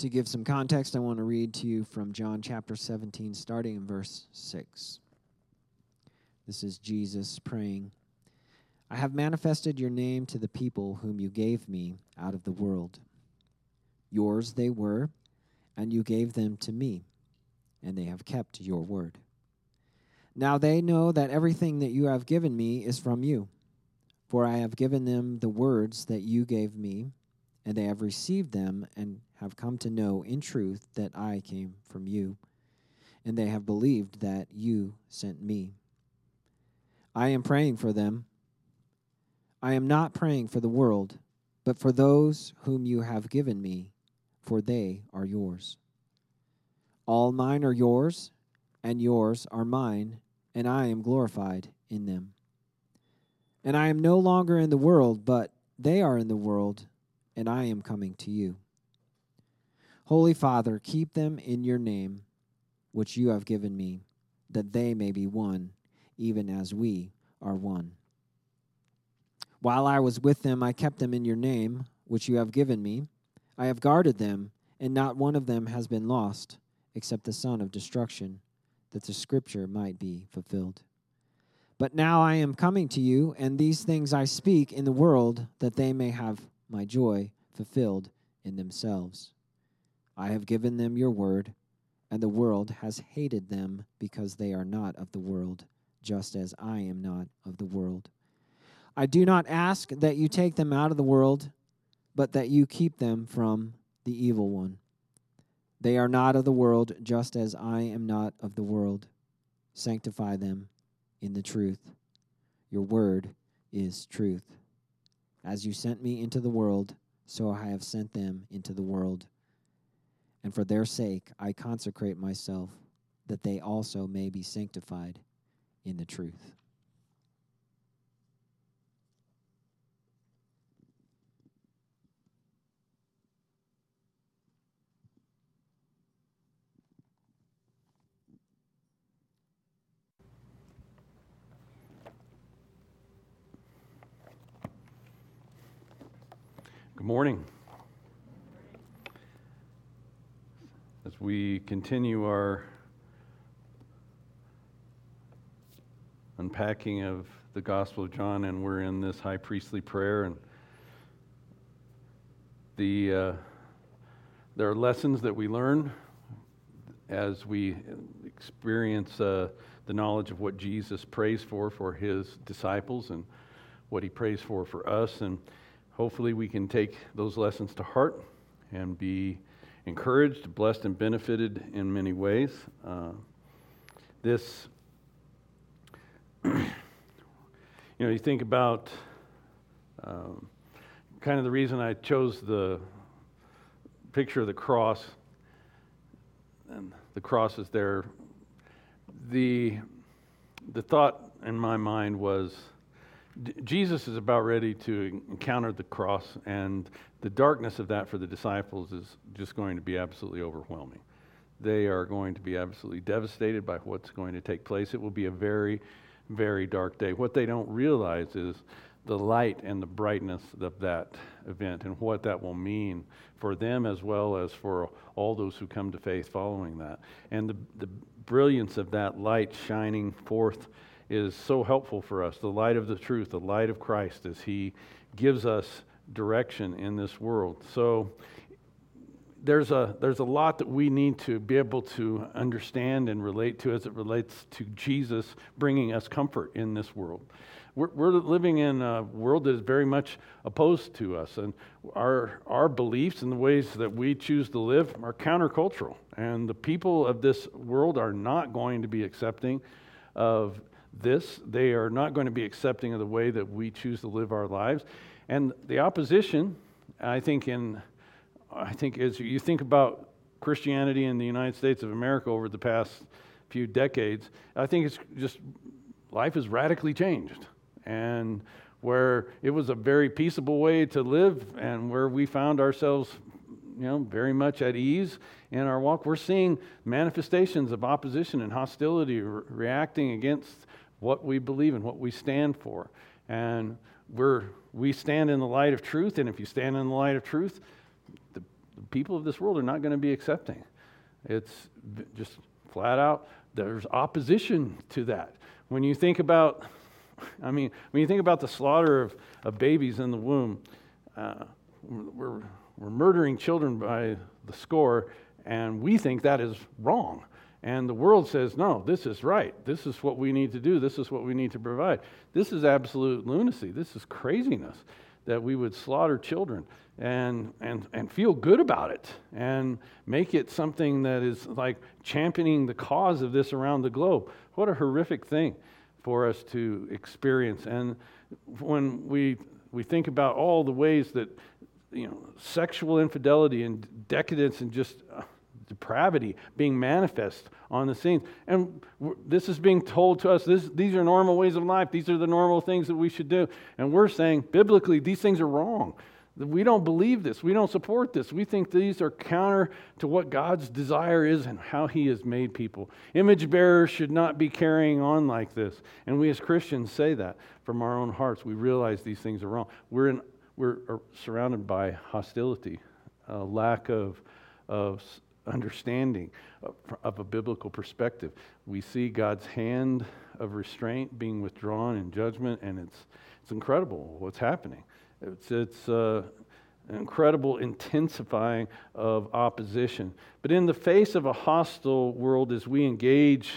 To give some context, I want to read to you from John chapter 17, starting in verse 6. This is Jesus praying. I have manifested your name to the people whom you gave me out of the world. Yours they were, and you gave them to me, and they have kept your word. Now they know that everything that you have given me is from you, for I have given them the words that you gave me, and they have received them and have come to know in truth that I came from you, and they have believed that you sent me. I am praying for them. I am not praying for the world, but for those whom you have given me, for they are yours. All mine are yours, and yours are mine, and I am glorified in them. And I am no longer in the world, but they are in the world, and I am coming to you. Holy Father, keep them in your name, which you have given me, that they may be one, even as we are one. While I was with them, I kept them in your name, which you have given me. I have guarded them, and not one of them has been lost, except the son of destruction, that the scripture might be fulfilled. But now I am coming to you, and these things I speak in the world, that they may have my joy fulfilled in themselves. I have given them your word, and the world has hated them because they are not of the world, just as I am not of the world. I do not ask that you take them out of the world, but that you keep them from the evil one. They are not of the world, just as I am not of the world. Sanctify them in the truth. Your word is truth. As you sent me into the world, so I have sent them into the world. And for their sake I consecrate myself, that they also may be sanctified in the truth. Good morning. As we continue our unpacking of the Gospel of John, and we're in this high priestly prayer, and there are lessons that we learn as we experience the knowledge of what Jesus prays for his disciples and what he prays for us, and hopefully we can take those lessons to heart and be encouraged, blessed, and benefited in many ways. You think about kind of the reason I chose the picture of the cross, and the cross is there. The thought in my mind was, Jesus is about ready to encounter the cross, and the darkness of that for the disciples is just going to be absolutely overwhelming. They are going to be absolutely devastated by what's going to take place. It will be a very, very dark day. What they don't realize is the light and the brightness of that event and what that will mean for them as well as for all those who come to faith following that. And the brilliance of that light shining forth is so helpful for us. The light of the truth, the light of Christ, as he gives us direction in this world. So there's a lot that we need to be able to understand and relate to as it relates to Jesus bringing us comfort in this world. We're living in a world that is very much opposed to us, and our beliefs and the ways that we choose to live are countercultural, and the people of this world are not going to be accepting of this. They are not going to be accepting of the way that we choose to live our lives. And the opposition, I think as you think about Christianity in the United States of America over the past few decades, I think it's just, life has radically changed. And where it was a very peaceable way to live, and where we found ourselves, very much at ease in our walk, we're seeing manifestations of opposition and hostility reacting against what we believe and what we stand for. And we stand in the light of truth, and if you stand in the light of truth, the people of this world are not going to be accepting. It's just flat out, there's opposition to that. When you think about, when you think about the slaughter of babies in the womb, we're murdering children by the score, and we think that is wrong. And the world says, no, this is right. This is what we need to do. This is what we need to provide. This is absolute lunacy. This is craziness that we would slaughter children and feel good about it and make it something that is like championing the cause of this around the globe. What a horrific thing for us to experience. And when we think about all the ways that, sexual infidelity and decadence and just depravity being manifest on the scene. And this is being told to us, these are normal ways of life. These are the normal things that we should do. And we're saying, biblically, these things are wrong. We don't believe this. We don't support this. We think these are counter to what God's desire is and how He has made people. Image bearers should not be carrying on like this. And we as Christians say that from our own hearts. We realize these things are wrong. We're surrounded by hostility, a lack of understanding of a biblical perspective. We see God's hand of restraint being withdrawn in judgment, and it's incredible what's happening. It's an incredible intensifying of opposition. But in the face of a hostile world, as we engage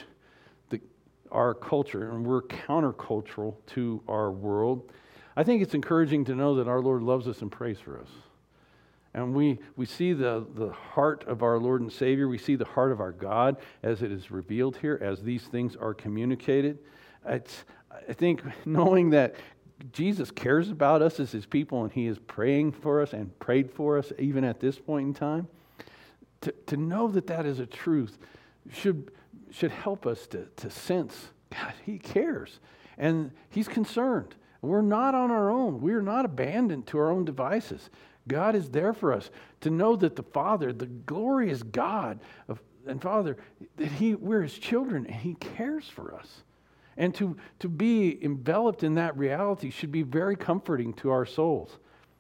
our culture, and we're countercultural to our world, I think it's encouraging to know that our Lord loves us and prays for us. And we see the heart of our Lord and Savior. We see the heart of our God as it is revealed here, as these things are communicated. I think knowing that Jesus cares about us as His people and He is praying for us and prayed for us even at this point in time, to know that is a truth should help us to sense God, He cares and He's concerned. We're not on our own. We're not abandoned to our own devices. God is there for us. To know that the Father, the glorious God and Father, that we're His children and He cares for us. And to be enveloped in that reality should be very comforting to our souls.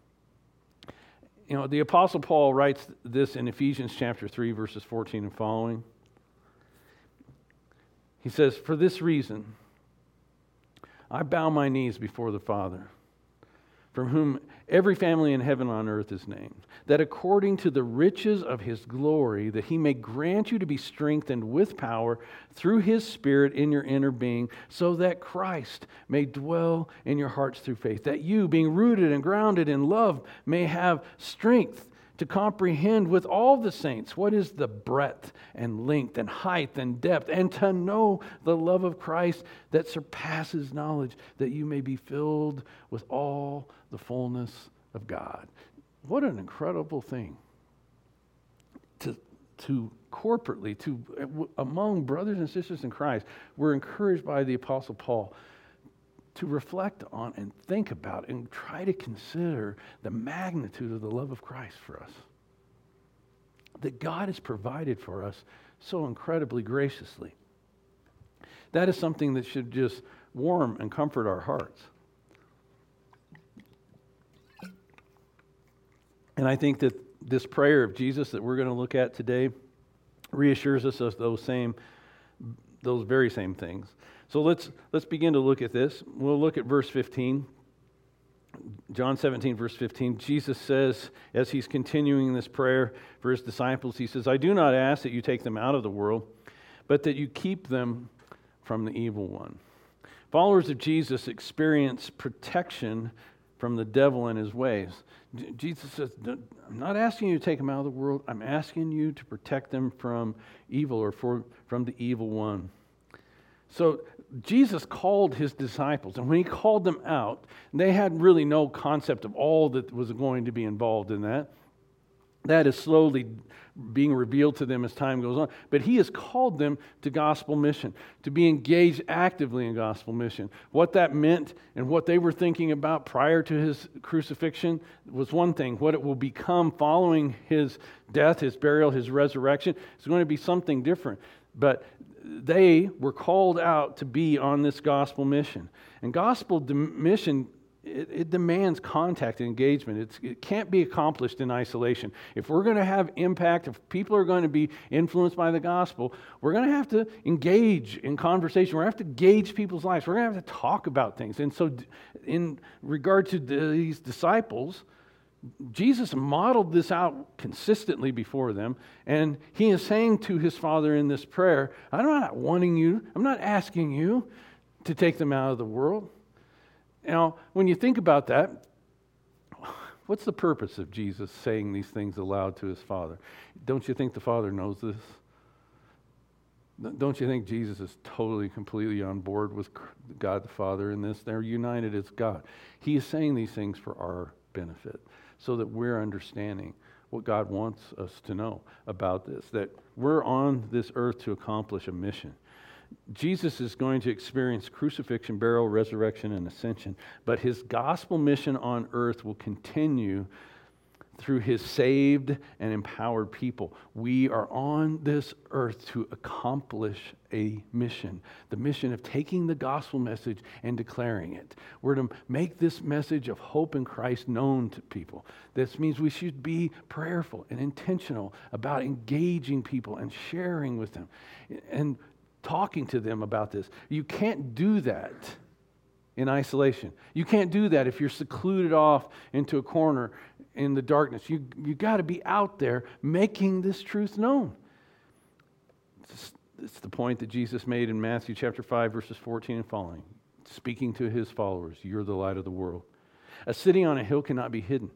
The Apostle Paul writes this in Ephesians chapter 3, verses 14 and following. He says, "For this reason, I bow my knees before the Father, from whom every family in heaven and on earth is named, that according to the riches of His glory, that He may grant you to be strengthened with power through His Spirit in your inner being, so that Christ may dwell in your hearts through faith, that you, being rooted and grounded in love, may have strength to comprehend with all the saints what is the breadth and length and height and depth, and to know the love of Christ that surpasses knowledge, that you may be filled with all the fullness of God." What an incredible thing to corporately, among brothers and sisters in Christ, we're encouraged by the Apostle Paul to reflect on and think about and try to consider the magnitude of the love of Christ for us. That God has provided for us so incredibly graciously. That is something that should just warm and comfort our hearts. And I think that this prayer of Jesus that we're going to look at today reassures us of those very same things. So let's begin to look at this. We'll look at verse 15. John 17, verse 15. Jesus says, as He's continuing this prayer for His disciples, He says, "I do not ask that you take them out of the world, but that you keep them from the evil one." Followers of Jesus experience protection from the devil and his ways. Jesus says, I'm not asking you to take them out of the world. I'm asking you to protect them from evil or from the evil one. So Jesus called His disciples, and when He called them out, they had really no concept of all that was going to be involved in that. That is slowly being revealed to them as time goes on. But He has called them to gospel mission, to be engaged actively in gospel mission. What that meant and what they were thinking about prior to His crucifixion was one thing. What it will become following His death, His burial, His resurrection is going to be something different. But they were called out to be on this gospel mission. And gospel mission it demands contact and engagement. It can't be accomplished in isolation. If we're going to have impact, if people are going to be influenced by the gospel, we're going to have to engage in conversation. We're going to have to gauge people's lives. We're going to have to talk about things. And so in regard to these disciples, Jesus modeled this out consistently before them, and he is saying to his Father in this prayer, I'm not wanting you, I'm not asking you to take them out of the world. Now, when you think about that, what's the purpose of Jesus saying these things aloud to his Father? Don't you think the Father knows this? Don't you think Jesus is totally, completely on board with God the Father in this? They're united as God. He is saying these things for our benefit, so that we're understanding what God wants us to know about this, that we're on this earth to accomplish a mission. Jesus is going to experience crucifixion, burial, resurrection, and ascension, but his gospel mission on earth will continue through his saved and empowered people. We are on this earth to accomplish a mission, the mission of taking the gospel message and declaring it. We're to make this message of hope in Christ known to people. This means we should be prayerful and intentional about engaging people and sharing with them and talking to them about this. You can't do that in isolation. You can't do that if you're secluded off into a corner in the darkness. You got to be out there making this truth known. It's the point that Jesus made in Matthew chapter 5, verses 14 and following, speaking to his followers, you're the light of the world. A city on a hill cannot be hidden.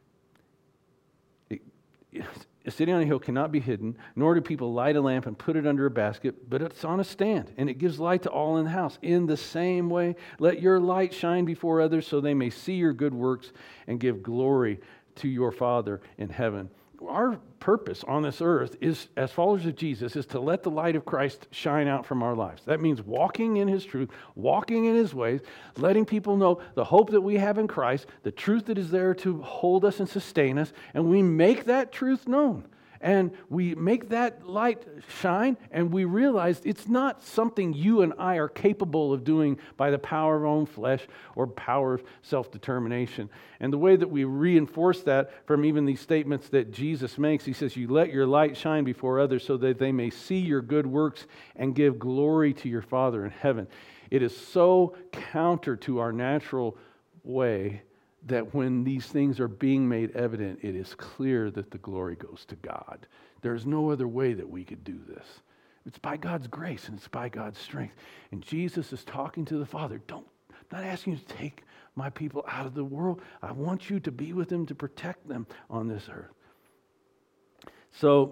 A city on a hill cannot be hidden, nor do people light a lamp and put it under a basket, but it's on a stand, and it gives light to all in the house. In the same way, let your light shine before others so they may see your good works and give glory to your Father in heaven. Our purpose on this earth is, as followers of Jesus, is to let the light of Christ shine out from our lives. That means walking in his truth, walking in his ways, letting people know the hope that we have in Christ, the truth that is there to hold us and sustain us, and we make that truth known. And we make that light shine, and we realize it's not something you and I are capable of doing by the power of our own flesh or power of self-determination. And the way that we reinforce that from even these statements that Jesus makes, he says, you let your light shine before others so that they may see your good works and give glory to your Father in heaven. It is so counter to our natural way that when these things are being made evident, it is clear that the glory goes to God. There's no other way that we could do this. It's by God's grace and it's by God's strength. And Jesus is talking to the Father. I'm not asking you to take my people out of the world. I want you to be with them, to protect them on this earth. So,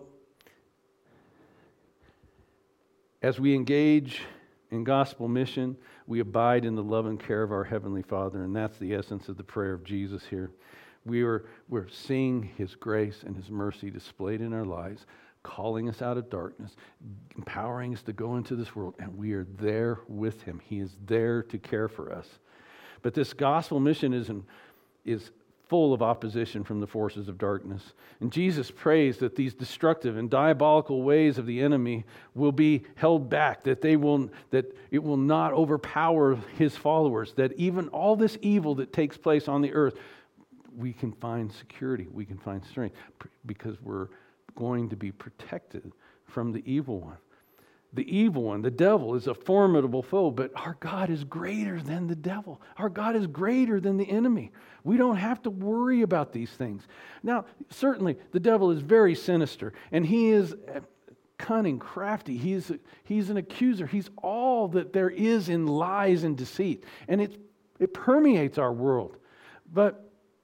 as we engage in gospel mission, we abide in the love and care of our Heavenly Father, and that's the essence of the prayer of Jesus here. We're seeing his grace and his mercy displayed in our lives, calling us out of darkness, empowering us to go into this world, and we are there with him. He is there to care for us. But this gospel mission is full of opposition from the forces of darkness. And Jesus prays that these destructive and diabolical ways of the enemy will be held back, that it will not overpower his followers, that even all this evil that takes place on the earth, we can find security, we can find strength, because we're going to be protected from the evil one. The evil one, the devil, is a formidable foe, but our God is greater than the devil. Our God is greater than the enemy. We don't have to worry about these things. Now, certainly, the devil is very sinister, and he is cunning, crafty. He's an accuser. He's all that there is in lies and deceit, and it permeates our world. But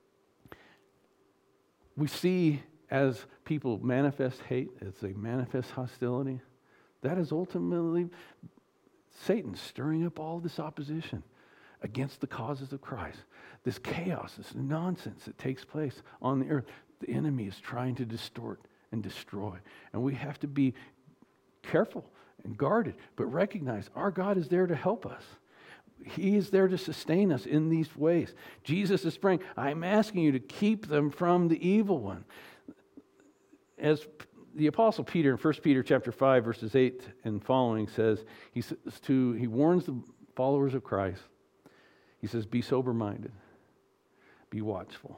we see as people manifest hate, as they manifest hostility, that is ultimately Satan stirring up all this opposition against the causes of Christ. This chaos, this nonsense that takes place on the earth, the enemy is trying to distort and destroy. And we have to be careful and guarded, but recognize our God is there to help us. He is there to sustain us in these ways. Jesus is praying, I'm asking you to keep them from the evil one. As the Apostle Peter in 1 Peter chapter 5, verses 8 and following says, he warns the followers of Christ. He says, be sober-minded, be watchful.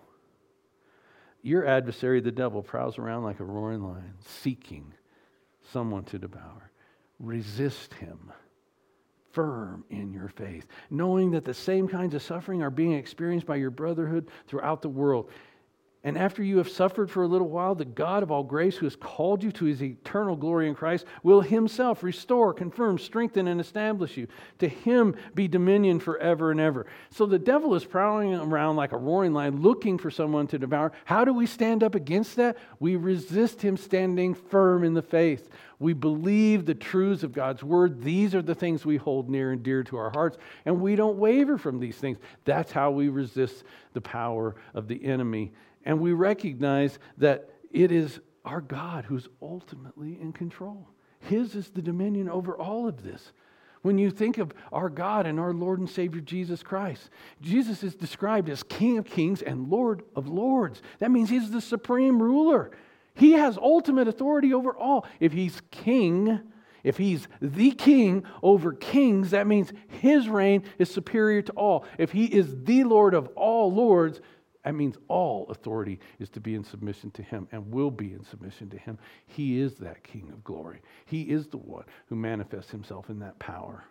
Your adversary, the devil, prowls around like a roaring lion, seeking someone to devour. Resist him, firm in your faith, knowing that the same kinds of suffering are being experienced by your brotherhood throughout the world. And after you have suffered for a little while, the God of all grace, who has called you to his eternal glory in Christ, will himself restore, confirm, strengthen, and establish you. To him be dominion forever and ever. So the devil is prowling around like a roaring lion, looking for someone to devour. How do we stand up against that? We resist him, standing firm in the faith. We believe the truths of God's word. These are the things we hold near and dear to our hearts, and we don't waver from these things. That's how we resist the power of the enemy. And we recognize that it is our God who's ultimately in control. His is the dominion over all of this. When you think of our God and our Lord and Savior Jesus Christ, Jesus is described as King of Kings and Lord of Lords. That means he's the supreme ruler. He has ultimate authority over all. If he's king, if he's the king over kings, that means his reign is superior to all. If he is the Lord of all lords, that means all authority is to be in submission to him and will be in submission to him. He is that King of glory. He is the one who manifests himself in that power.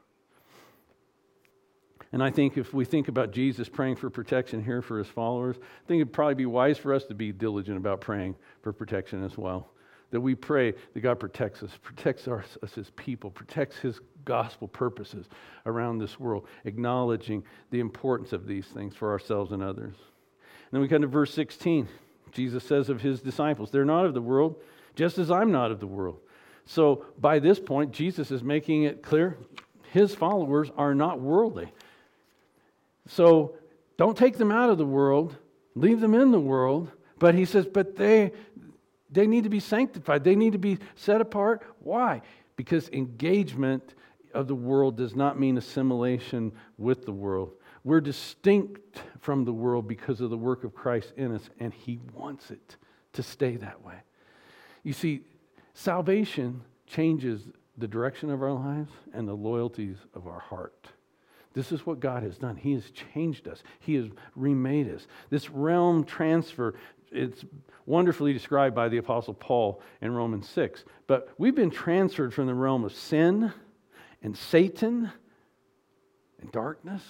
And I think if we think about Jesus praying for protection here for his followers, I think it'd probably be wise for us to be diligent about praying for protection as well. That we pray that God protects us as people, protects his gospel purposes around this world, acknowledging the importance of these things for ourselves and others. And then we come to verse 16. Jesus says of his disciples, they're not of the world, just as I'm not of the world. So by this point, Jesus is making it clear his followers are not worldly. So don't take them out of the world, leave them in the world. But he says, but they need to be sanctified. They need to be set apart. Why? Because engagement of the world does not mean assimilation with the world. We're distinct from the world because of the work of Christ in us, and he wants it to stay that way. You see, salvation changes the direction of our lives and the loyalties of our heart. This is what God has done. He has changed us. He has remade us. This realm transfer, it's wonderfully described by the Apostle Paul in Romans 6. But we've been transferred from the realm of sin and Satan and darkness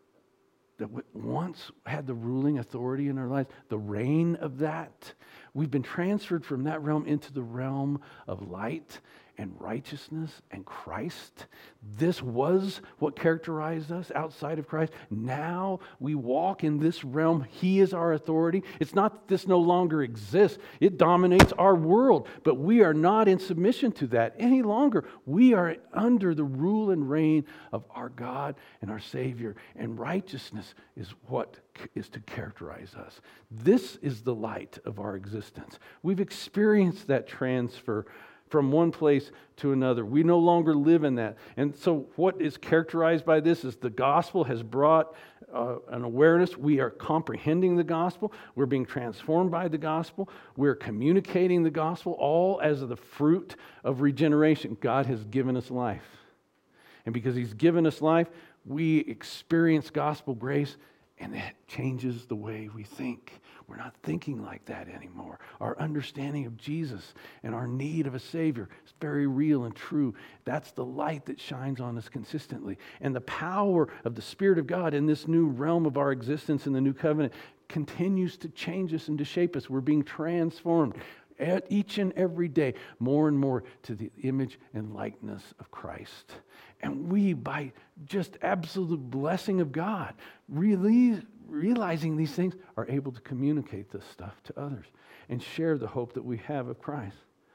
that once had the ruling authority in our lives, the reign of that. We've been transferred from that realm into the realm of light and righteousness and Christ. This was what characterized us outside of Christ. Now we walk in this realm. He is our authority. It's not that this no longer exists. It dominates our world, but we are not in submission to that any longer. We are under the rule and reign of our God and our Savior, and righteousness is what is to characterize us. This is the light of our existence. We've experienced that transfer from one place to another. We no longer live in that. And so what is characterized by this is the gospel has brought an awareness. We are comprehending the gospel. We're being transformed by the gospel. We're communicating the gospel, all as the fruit of regeneration. God has given us life. And because he's given us life, we experience gospel grace, and it changes the way we think. We're not thinking like that anymore. Our understanding of Jesus and our need of a Savior is very real and true. That's the light that shines on us consistently. And the power of the Spirit of God in this new realm of our existence in the new covenant continues to change us and to shape us. We're being transformed each and every day more and more to the image and likeness of Christ. And we, by just absolute blessing of God, really realizing these things, are able to communicate this stuff to others and share the hope that we have of Christ.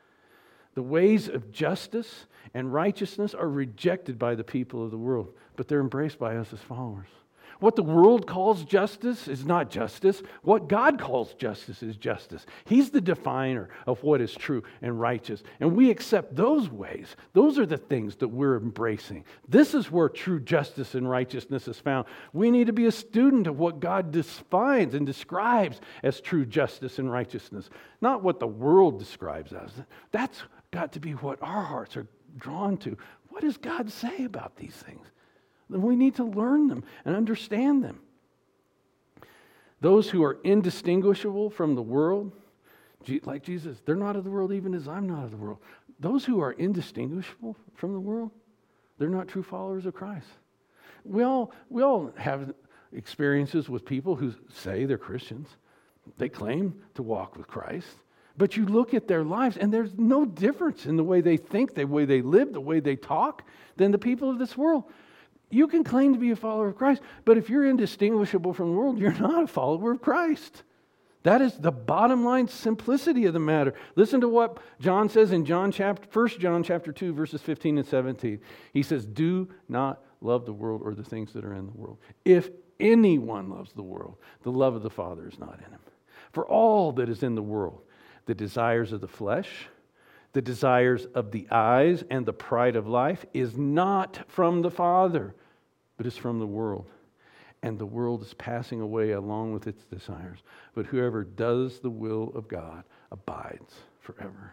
The ways of justice and righteousness are rejected by the people of the world, but they're embraced by us as followers. What the world calls justice is not justice. What God calls justice is justice. He's the definer of what is true and righteous. And we accept those ways. Those are the things that we're embracing. This is where true justice and righteousness is found. We need to be a student of what God defines and describes as true justice and righteousness, not what the world describes as. That's got to be what our hearts are drawn to. What does God say about these things? Then we need to learn them and understand them. Those who are indistinguishable from the world, like Jesus, they're not of the world even as I'm not of the world. Those who are indistinguishable from the world, they're not true followers of Christ. We all have experiences with people who say they're Christians. They claim to walk with Christ. But you look at their lives, and there's no difference in the way they think, the way they live, the way they talk, than the people of this world. You can claim to be a follower of Christ, but if you're indistinguishable from the world, you're not a follower of Christ. That is the bottom line simplicity of the matter. Listen to what John says in 1 John chapter 2, verses 15 and 17. He says, do not love the world or the things that are in the world. If anyone loves the world, the love of the Father is not in him. For all that is in the world, the desires of the flesh, the desires of the eyes, and the pride of life is not from the Father, but is from the world. And the world is passing away along with its desires. But whoever does the will of God abides forever.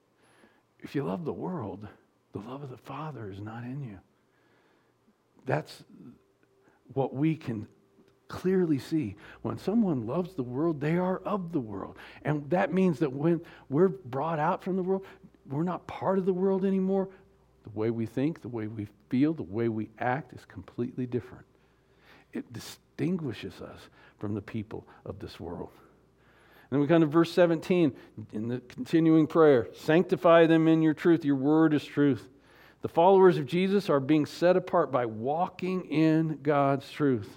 If you love the world, the love of the Father is not in you. That's what we can clearly see. When someone loves the world, they are of the world. And that means that when we're brought out from the world, we're not part of the world anymore. The way we think, the way we feel, the way we act is completely different. It distinguishes us from the people of this world. And then we come to verse 17 in the continuing prayer. Sanctify them in your truth. Your word is truth. The followers of Jesus are being set apart by walking in God's truth.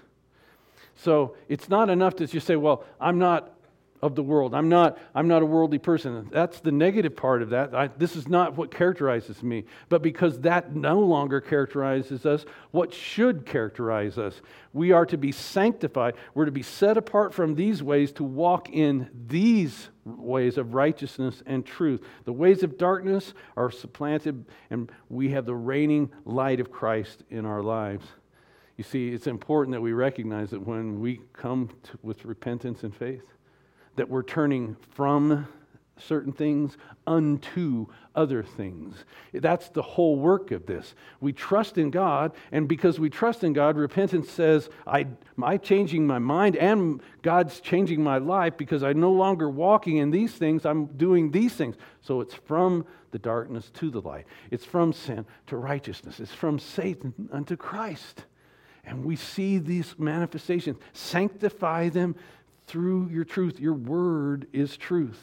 So it's not enough to just say, well, I'm not of the world. I'm not a worldly person. That's the negative part of that. This is not what characterizes me. But because that no longer characterizes us, what should characterize us? We are to be sanctified. We're to be set apart from these ways to walk in these ways of righteousness and truth. The ways of darkness are supplanted, and we have the reigning light of Christ in our lives. You see, it's important that we recognize that when we come with repentance and faith, that we're turning from certain things unto other things. That's the whole work of this. We trust in God, and because we trust in God, repentance says, I'm changing my mind and God's changing my life because I'm no longer walking in these things, I'm doing these things. So it's from the darkness to the light. It's from sin to righteousness. It's from Satan unto Christ. And we see these manifestations. Sanctify them through your truth. Your word is truth.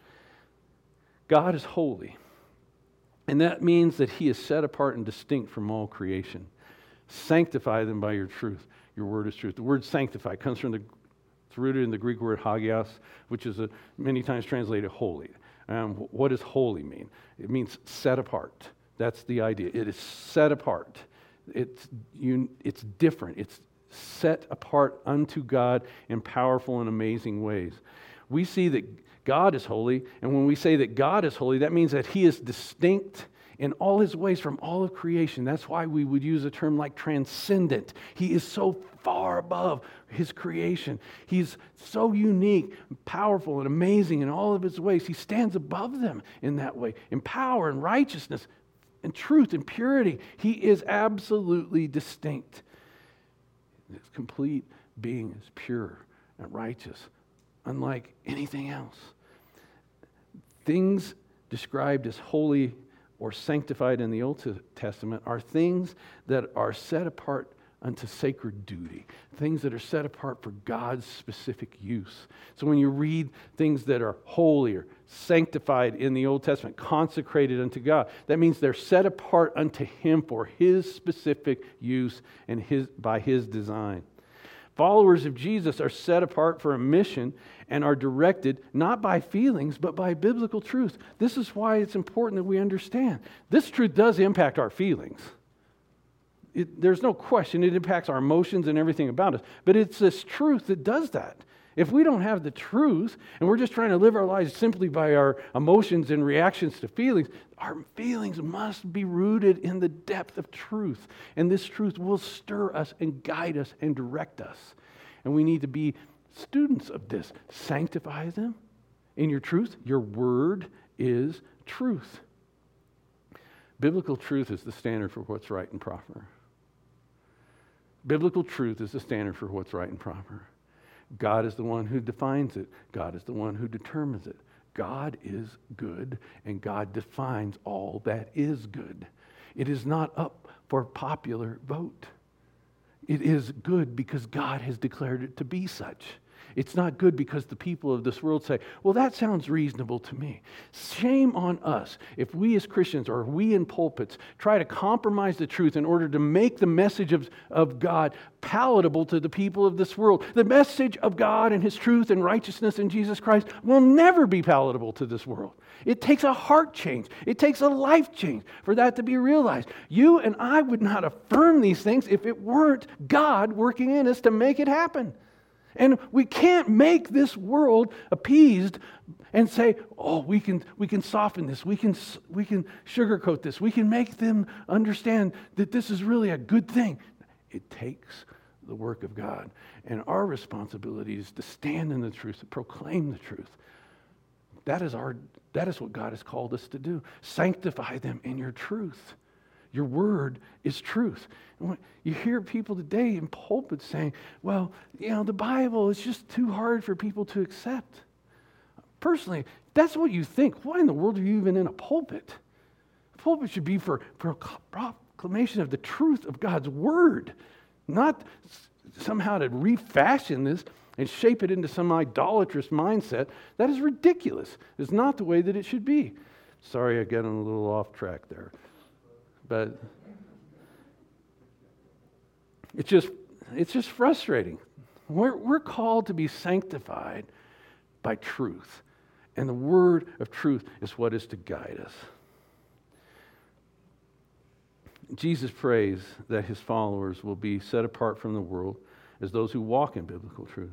God is holy. And that means that He is set apart and distinct from all creation. Sanctify them by your truth. Your word is truth. The word sanctify comes from it's rooted in the Greek word hagios, which is many times translated holy. What does holy mean? It means set apart. That's the idea. It is set apart. It's different. It's set apart unto God in powerful and amazing ways. We see that God is holy, and when we say that God is holy, that means that He is distinct in all His ways from all of creation. That's why we would use a term like transcendent. He is so far above His creation. He's so unique, powerful, and amazing in all of His ways. He stands above them in that way, in power and righteousness and truth and purity. He is absolutely distinct. His complete being is pure and righteous, unlike anything else. Things described as holy or sanctified in the Old Testament are things that are set apart unto sacred duty, things that are set apart for God's specific use. So when you read things that are holy or sanctified in the Old Testament, consecrated unto God, that means they're set apart unto Him for His specific use and by His design. Followers of Jesus are set apart for a mission and are directed not by feelings, but by biblical truth. This is why it's important that we understand. This truth does impact our feelings. There's no question it impacts our emotions and everything about us. But it's this truth that does that. If we don't have the truth, and we're just trying to live our lives simply by our emotions and reactions to feelings, our feelings must be rooted in the depth of truth. And this truth will stir us and guide us and direct us. And we need to be students of this. Sanctify them in your truth. Your word is truth. Biblical truth is the standard for what's right and proper. Biblical truth is the standard for what's right and proper. God is the one who defines it. God is the one who determines it. God is good, and God defines all that is good. It is not up for popular vote. It is good because God has declared it to be such. It's not good because the people of this world say, well, that sounds reasonable to me. Shame on us if we as Christians or we in pulpits try to compromise the truth in order to make the message of God palatable to the people of this world. The message of God and His truth and righteousness in Jesus Christ will never be palatable to this world. It takes a heart change. It takes a life change for that to be realized. You and I would not affirm these things if it weren't God working in us to make it happen. And we can't make this world appeased and say, oh, we can soften this, we can sugarcoat this, we can make them understand that this is really a good thing. It takes the work of God. And our responsibility is to stand in the truth, to proclaim the truth. That is what God has called us to do. Sanctify them in your truth. Your word is truth. And you hear people today in pulpits saying, well, the Bible is just too hard for people to accept. Personally, that's what you think. Why in the world are you even in a pulpit? A pulpit should be for proclamation of the truth of God's word, not somehow to refashion this and shape it into some idolatrous mindset. That is ridiculous. It's not the way that it should be. Sorry, I got a little off track there. But it's just frustrating. We're called to be sanctified by truth. And the word of truth is what is to guide us. Jesus prays that His followers will be set apart from the world as those who walk in biblical truth.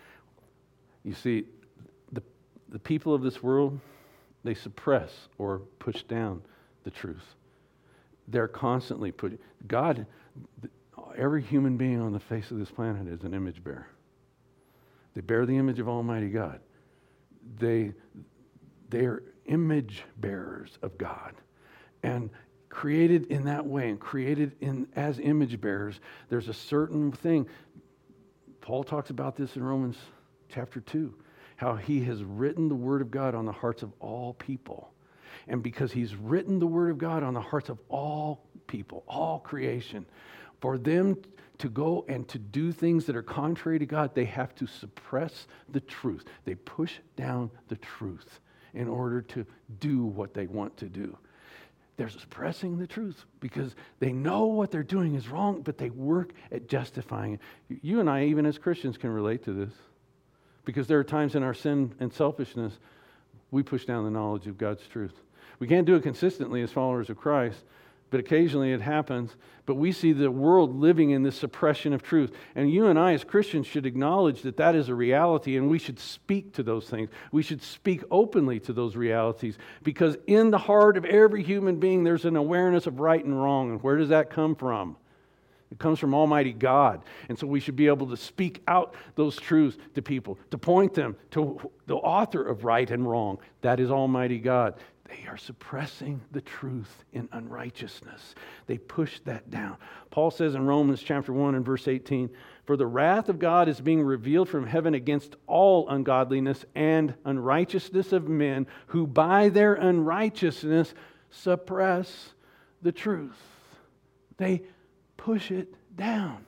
You see, the people of this world, they suppress or push down the truth. They're constantly putting God, every human being on the face of this planet is an image bearer. They bear the image of Almighty God. They are image bearers of God. And created in that way and created as image bearers, there's a certain thing. Paul talks about this in Romans chapter 2, how he has written the Word of God on the hearts of all people. And because He's written the Word of God on the hearts of all people, all creation, for them to go and to do things that are contrary to God, they have to suppress the truth. They push down the truth in order to do what they want to do. They're suppressing the truth because they know what they're doing is wrong, but they work at justifying it. You and I, even as Christians, can relate to this because there are times in our sin and selfishness we push down the knowledge of God's truth. We can't do it consistently as followers of Christ, but occasionally it happens. But we see the world living in this suppression of truth. And you and I as Christians should acknowledge that that is a reality, and we should speak to those things. We should speak openly to those realities, because in the heart of every human being there's an awareness of right and wrong. And where does that come from? It comes from Almighty God. And so we should be able to speak out those truths to people, to point them to the author of right and wrong. That is Almighty God. They are suppressing the truth in unrighteousness. They push that down. Paul says in Romans chapter 1 and verse 18, "For the wrath of God is being revealed from heaven against all ungodliness and unrighteousness of men who by their unrighteousness suppress the truth." They push it down.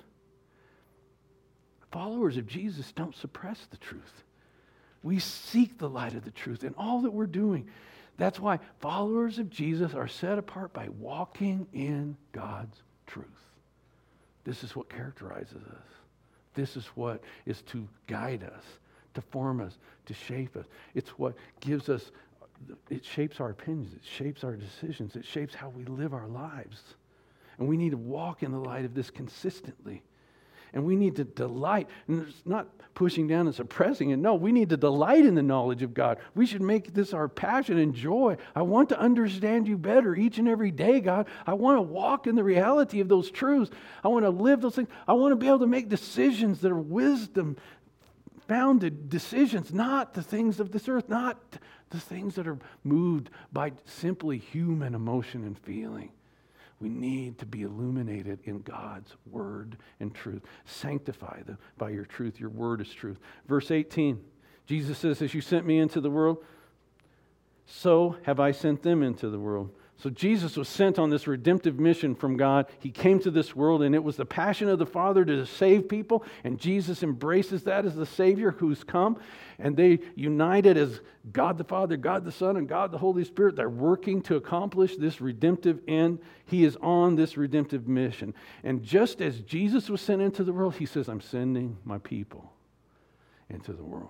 Followers of Jesus don't suppress the truth. We seek the light of the truth in all that we're doing. That's why followers of Jesus are set apart by walking in God's truth. This is what characterizes us. This is what is to guide us, to form us, to shape us. It's what gives us, it shapes our opinions, it shapes our decisions, it shapes how we live our lives. And we need to walk in the light of this consistently. And we need to delight. And it's not pushing down and suppressing it. No, we need to delight in the knowledge of God. We should make this our passion and joy. I want to understand you better each and every day, God. I want to walk in the reality of those truths. I want to live those things. I want to be able to make decisions that are wisdom-founded decisions, not the things of this earth, not the things that are moved by simply human emotion and feeling. We need to be illuminated in God's word and truth. Sanctify them by your truth. Your word is truth. Verse 18, Jesus says, as you sent me into the world, so have I sent them into the world. So Jesus was sent on this redemptive mission from God. He came to this world, and it was the passion of the Father to save people, and Jesus embraces that as the Savior who's come, and they united as God the Father, God the Son, and God the Holy Spirit. They're working to accomplish this redemptive end. He is on this redemptive mission. And just as Jesus was sent into the world, he says, I'm sending my people into the world.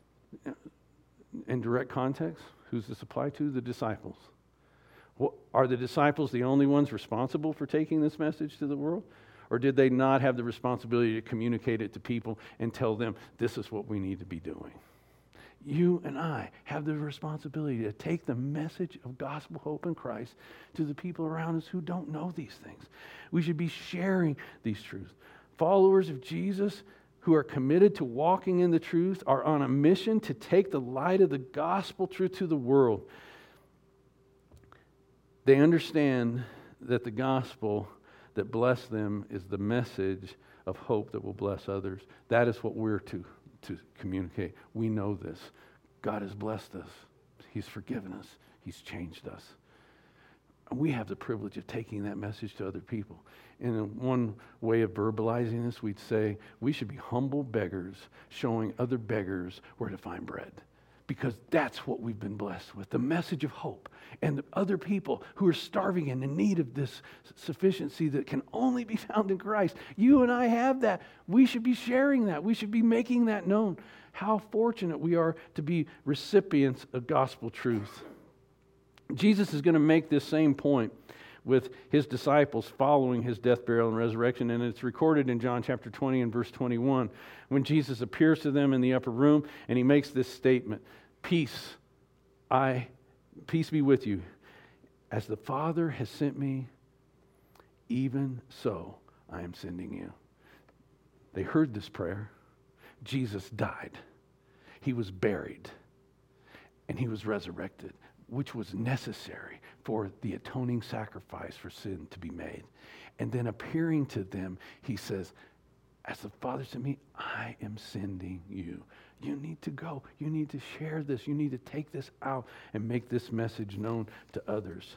In direct context, who's this apply to? The disciples. Well, are the disciples the only ones responsible for taking this message to the world? Or did they not have the responsibility to communicate it to people and tell them, this is what we need to be doing? You and I have the responsibility to take the message of gospel hope in Christ to the people around us who don't know these things. We should be sharing these truths. Followers of Jesus who are committed to walking in the truth are on a mission to take the light of the gospel truth to the world. They understand that the gospel that blessed them is the message of hope that will bless others. That is what we're to communicate. We know this. God has blessed us. He's forgiven us. He's changed us. We have the privilege of taking that message to other people. And in one way of verbalizing this, we'd say we should be humble beggars showing other beggars where to find bread. Because that's what we've been blessed with, the message of hope. And the other people who are starving and in need of this sufficiency that can only be found in Christ. You and I have that. We should be sharing that. We should be making that known. How fortunate we are to be recipients of gospel truth. Jesus is going to make this same point with his disciples following his death, burial, and resurrection. And it's recorded in John chapter 20 and verse 21 when Jesus appears to them in the upper room and he makes this statement, peace be with you. As the Father has sent me, even so I am sending you. They heard this prayer. Jesus died. He was buried. And he was resurrected, which was necessary for the atoning sacrifice for sin to be made. And then appearing to them, he says, as the Father sent me, I am sending you. You need to go. You need to share this. You need to take this out and make this message known to others.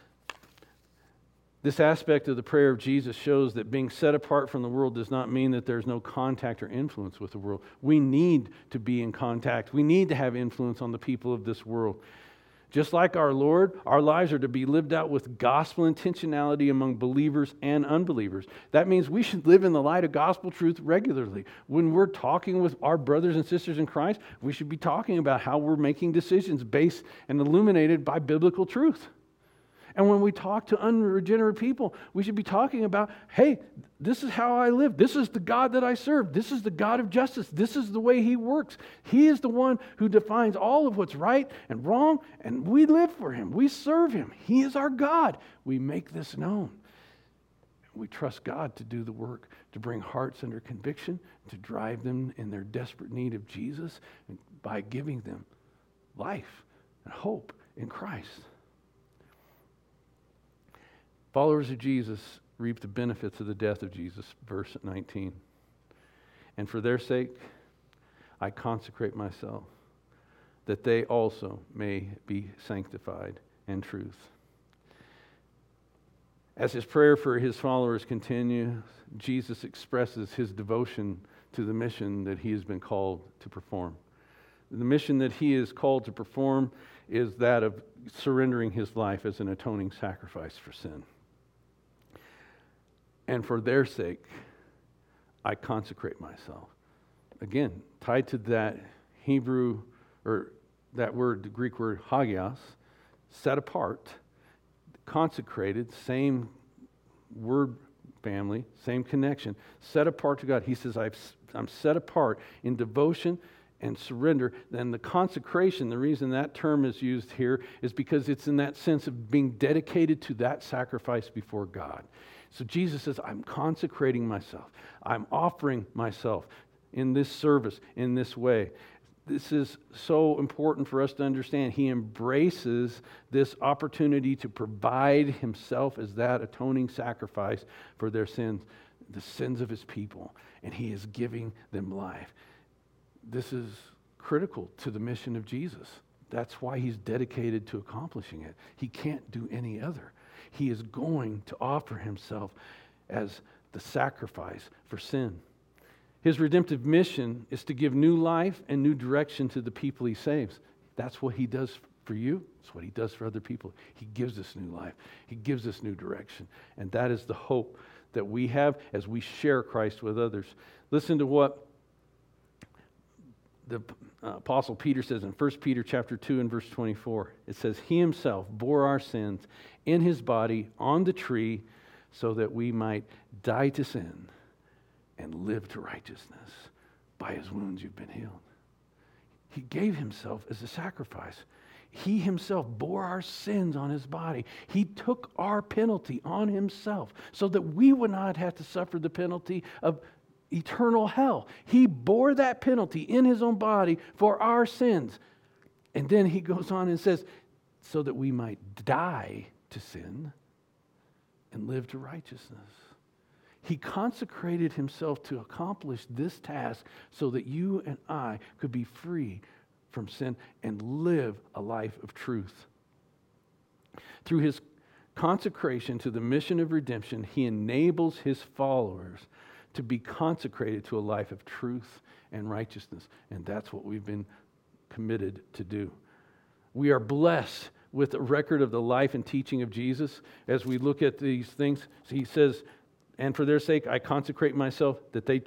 This aspect of the prayer of Jesus shows that being set apart from the world does not mean that there's no contact or influence with the world. We need to be in contact. We need to have influence on the people of this world. Just like our Lord, our lives are to be lived out with gospel intentionality among believers and unbelievers. That means we should live in the light of gospel truth regularly. When we're talking with our brothers and sisters in Christ, we should be talking about how we're making decisions based and illuminated by biblical truth. And when we talk to unregenerate people, we should be talking about, hey, this is how I live. This is the God that I serve. This is the God of justice. This is the way he works. He is the one who defines all of what's right and wrong, and we live for him. We serve him. He is our God. We make this known. We trust God to do the work, to bring hearts under conviction, to drive them in their desperate need of Jesus by giving them life and hope in Christ. Followers of Jesus reap the benefits of the death of Jesus, verse 19. And for their sake, I consecrate myself, that they also may be sanctified in truth. As his prayer for his followers continues, Jesus expresses his devotion to the mission that he has been called to perform. The mission that he is called to perform is that of surrendering his life as an atoning sacrifice for sin. And for their sake, I consecrate myself. Again, tied to that Hebrew, or that word, the Greek word hagios, set apart, consecrated, same word family, same connection, set apart to God. He says, I'm set apart in devotion and surrender. Then the consecration, the reason that term is used here is because it's in that sense of being dedicated to that sacrifice before God. So Jesus says, I'm consecrating myself. I'm offering myself in this service, in this way. This is so important for us to understand. He embraces this opportunity to provide himself as that atoning sacrifice for their sins, the sins of his people, and he is giving them life. This is critical to the mission of Jesus. That's why he's dedicated to accomplishing it. He can't do any other. He is going to offer himself as the sacrifice for sin. His redemptive mission is to give new life and new direction to the people he saves. That's what he does for you. It's what he does for other people. He gives us new life. He gives us new direction. And that is the hope that we have as we share Christ with others. Listen to what the Apostle Peter says in 1 Peter chapter 2 and verse 24. It says, he himself bore our sins in his body on the tree so that we might die to sin and live to righteousness. By his wounds you've been healed. He gave himself as a sacrifice. He himself bore our sins on his body. He took our penalty on himself so that we would not have to suffer the penalty of eternal hell. He bore that penalty in his own body for our sins. And then he goes on and says, so that we might die to sin and live to righteousness. He consecrated himself to accomplish this task so that you and I could be free from sin and live a life of truth. Through his consecration to the mission of redemption, he enables his followers to be consecrated to a life of truth and righteousness. And that's what we've been committed to do. We are blessed with a record of the life and teaching of Jesus. As we look at these things, he says, and for their sake I consecrate myself, that they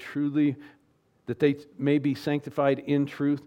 may be sanctified in truth.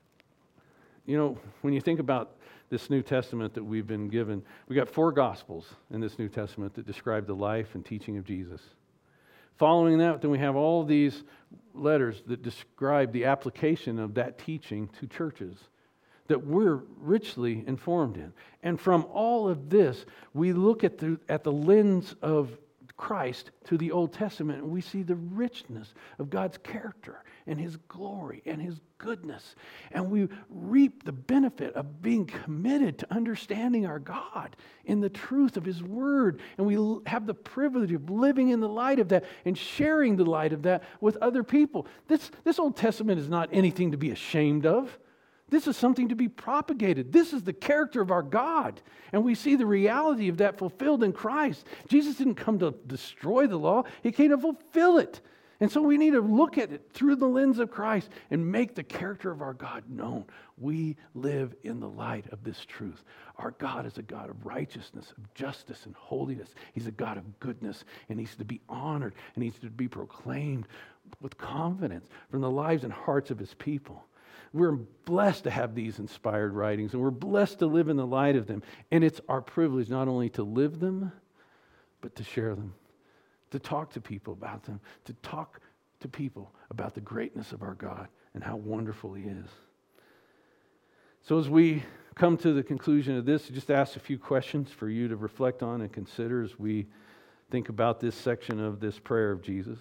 You know, when you think about this New Testament that we've been given, we got 4 Gospels in this New Testament that describe the life and teaching of Jesus. Following that, then we have all these letters that describe the application of that teaching to churches that we're richly informed in. And from all of this, we look at the lens of Christ to the Old Testament, and we see the richness of God's character and his glory and his goodness. And we reap the benefit of being committed to understanding our God in the truth of his word. And we have the privilege of living in the light of that and sharing the light of that with other people. This Old Testament is not anything to be ashamed of. This is something to be propagated. This is the character of our God. And we see the reality of that fulfilled in Christ. Jesus didn't come to destroy the law. He came to fulfill it. And so we need to look at it through the lens of Christ and make the character of our God known. We live in the light of this truth. Our God is a God of righteousness, of justice, and holiness. He's a God of goodness, and he's to be honored, and he's to be proclaimed with confidence from the lives and hearts of his people. We're blessed to have these inspired writings, and we're blessed to live in the light of them. And it's our privilege not only to live them, but to share them, to talk to people about them, to talk to people about the greatness of our God and how wonderful he is. So as we come to the conclusion of this, just ask a few questions for you to reflect on and consider as we think about this section of this prayer of Jesus.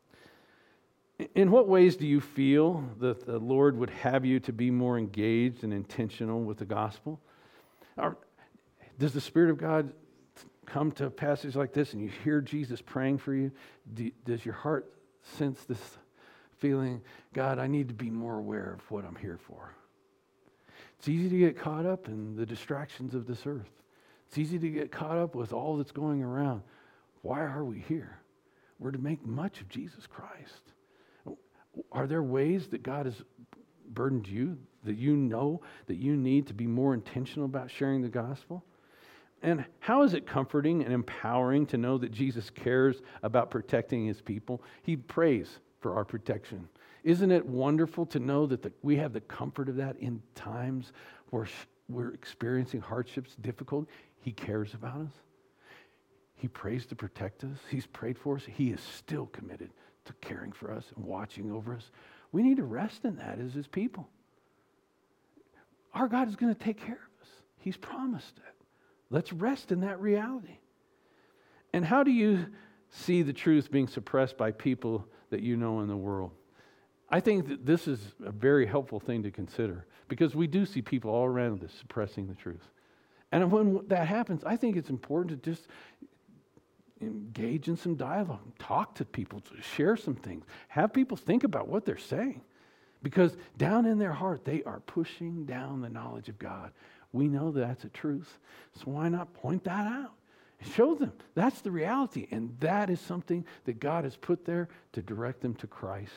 In what ways do you feel that the Lord would have you to be more engaged and intentional with the gospel? Does the Spirit of God come to a passage like this and you hear Jesus praying for you? Does your heart sense this feeling, God, I need to be more aware of what I'm here for? It's easy to get caught up in the distractions of this earth. It's easy to get caught up with all that's going around. Why are we here? We're to make much of Jesus Christ. Are there ways that God has burdened you, that you know that you need to be more intentional about sharing the gospel? And how is it comforting and empowering to know that Jesus cares about protecting his people? He prays for our protection. Isn't it wonderful to know that we have the comfort of that in times where we're experiencing hardships, difficult? He cares about us. He prays to protect us. He's prayed for us. He is still committed to caring for us and watching over us. We need to rest in that as his people. Our God is going to take care of us. He's promised it. Let's rest in that reality. And how do you see the truth being suppressed by people that you know in the world? I think that this is a very helpful thing to consider because we do see people all around us suppressing the truth. And when that happens, I think it's important to just engage in some dialogue, talk to people, share some things, have people think about what they're saying. Because down in their heart, they are pushing down the knowledge of God. We know that's a truth. So why not point that out? Show them that's the reality. And that is something that God has put there to direct them to Christ.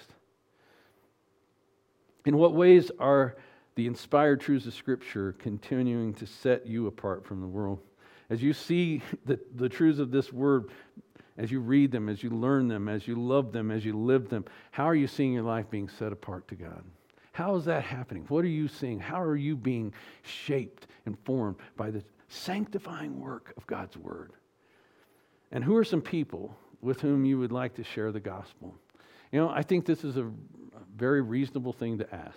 In what ways are the inspired truths of Scripture continuing to set you apart from the world? As you see the truths of this word, as you read them, as you learn them, as you love them, as you live them, how are you seeing your life being set apart to God? How is that happening? What are you seeing? How are you being shaped and formed by the sanctifying work of God's word? And who are some people with whom you would like to share the gospel? You know, I think this is a very reasonable thing to ask.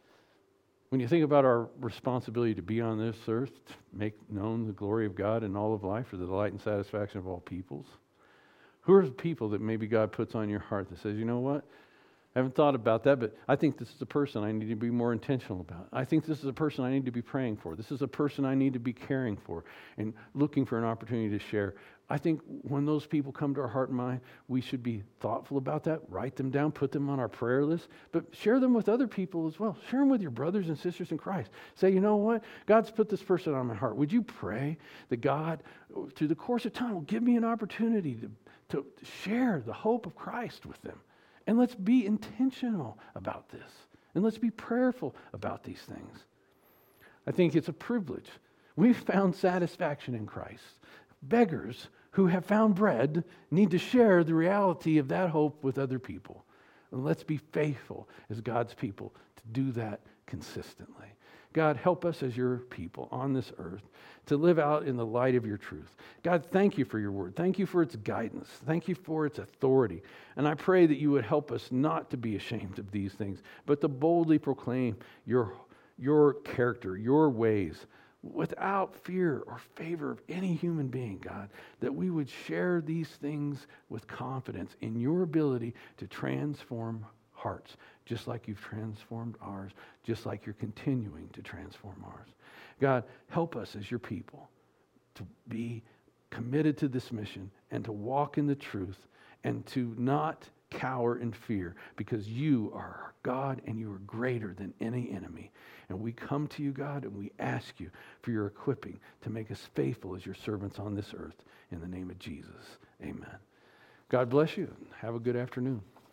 When you think about our responsibility to be on this earth, to make known the glory of God in all of life for the delight and satisfaction of all peoples, who are the people that maybe God puts on your heart that says, you know what, I haven't thought about that, but I think this is a person I need to be more intentional about. I think this is a person I need to be praying for. This is a person I need to be caring for and looking for an opportunity to share. I think when those people come to our heart and mind, we should be thoughtful about that, write them down, put them on our prayer list, but share them with other people as well. Share them with your brothers and sisters in Christ. Say, you know what? God's put this person on my heart. Would you pray that God, through the course of time, will give me an opportunity to share the hope of Christ with them? And let's be intentional about this. And let's be prayerful about these things. I think it's a privilege. We've found satisfaction in Christ. Beggars who have found bread need to share the reality of that hope with other people. And let's be faithful as God's people to do that consistently. God, help us as your people on this earth to live out in the light of your truth. God, thank you for your word. Thank you for its guidance. Thank you for its authority. And I pray that you would help us not to be ashamed of these things, but to boldly proclaim your character, your ways, without fear or favor of any human being, God, that we would share these things with confidence in your ability to transform hearts, just like you've transformed ours, just like you're continuing to transform ours. God, help us as your people to be committed to this mission and to walk in the truth and to not cower in fear, because you are our God and you are greater than any enemy. And we come to you, God, and we ask you for your equipping to make us faithful as your servants on this earth. In the name of Jesus, amen. God bless you. Have a good afternoon.